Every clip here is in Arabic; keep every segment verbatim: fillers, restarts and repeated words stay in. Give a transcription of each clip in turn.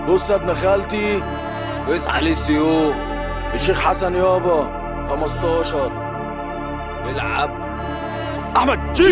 بص يا ابن خالتي، اصحى للسيوف. الشيخ حسن يابا خمستاشر العب احمد جي.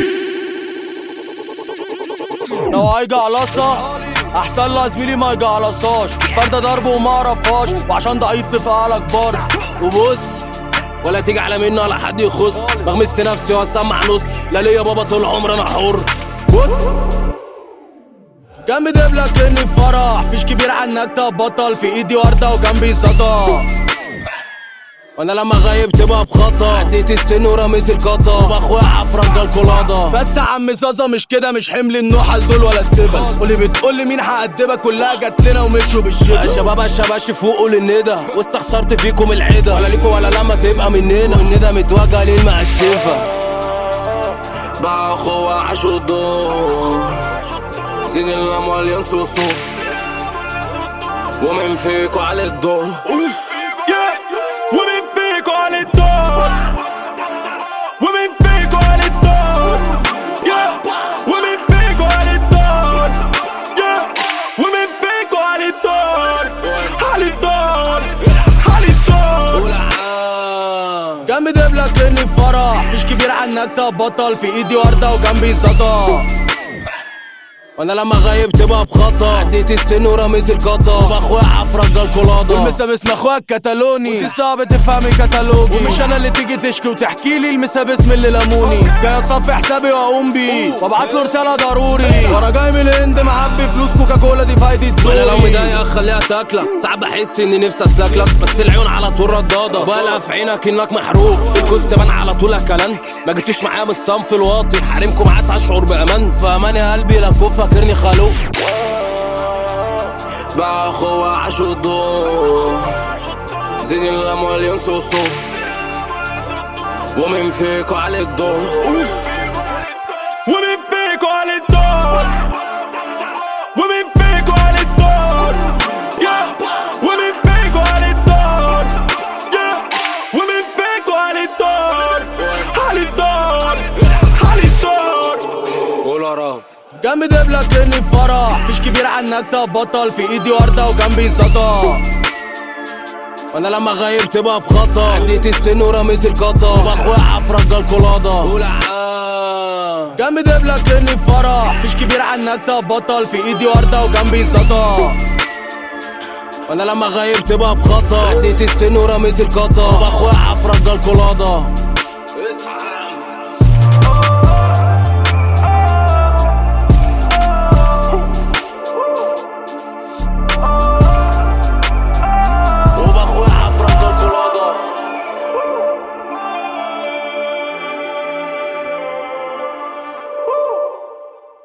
لو هيجي على قصة احسن له زميلي ما يجي على صاش، فرده ضرب وما عرفهاش وعشان ضعيف تفعلك برضه. وبص ولا تيجي على منه ولا حد يخص، بغمس نفسي واسمع نص، لا ليا بابا طول عمري انا حر. بص جنبي دبلك اني بفرح، فيش كبير عنك تبطل، في ايدي وردة وجنبي صاصة، وانا لما غايب تبقى بخطا، عديت السن ورميت القطا، وباخويا عفرة الكولاضة. بس يا عم زازا مش كده، مش حمل النحل دول ولا التبل، واللي بتقولي مين هقدبك كلها جت لنا ومشوا بالشبل. يا شباب يا شباشي فوقوا للندى، واستخسرت فيكم العدا، ولا ليكم ولا لما تبقى مننا، والندى متوجه للمعشفة. باخويا عاشوا الدور، زين الاموال ينصصوا، ومن فيكوا على الدور، ومن فيكوا على الدور، ومن فيكوا على الدور، ومن فيكوا على الدور، ومن فيكوا على الدور، على الدور، على الدور. جنبي دبلك اني بفرح، فيش كبير عنك تبطل، في ايدي وردة وجنبي صاصة، وانا لما غايب تبقى بخطا، عديت السن ورميت القطا، وباخويا عفرة الكولاضة. والمسابس اخويا الكتالوني، وانتي صعب تفهمي كتالوجي، ومش انا اللي تيجي تشكي وتحكي لي المسابس من اللي لموني، جاي اصفي حسابي واقوم بيه وابعت له رساله ضروري، وانا جاي من الهند معبي فلوس كوكاكولا دي فايدة زوري. انا لو مضايق خليها تاكلك، ساعات بحس اني نفسي اسلكلك، بس العيون على طول رداده، بقلق في عينك انك محروق، في الكوز تبان على طول اكلنت، ما جبتوش معايا من الصنف الواطي، حريمكم عاد اشعر بامان، فامان يا قلبي لا تكون فاكرني خلوق. باخويا عاشوا الدور، زين الاموال ينصصوا، ومن فيكوا على الدور، ومن فيكوا على الدور، ومن فيكوا على الدور، ومن فيكوا على الدور، ومن فيكوا على الدور، على الدور، على الدور. قول يا رب. جنبي دبلك اني بفرح، فيش كبير عنك تبطل، في ايدي وردة وجنبي صاصة، وانا لما غايب تبقى بخطا، عديت السن ورميت القطا، وباخويا عفرة الكولاضة. جنبي دبلك اني بفرح، فيش كبير عنك تبطل، في ايدي وردة وجنبي صاصة، وانا لما غايب تبقى بخطا، عديت السن ورميت القطا، وباخويا عفرة الكولاضة.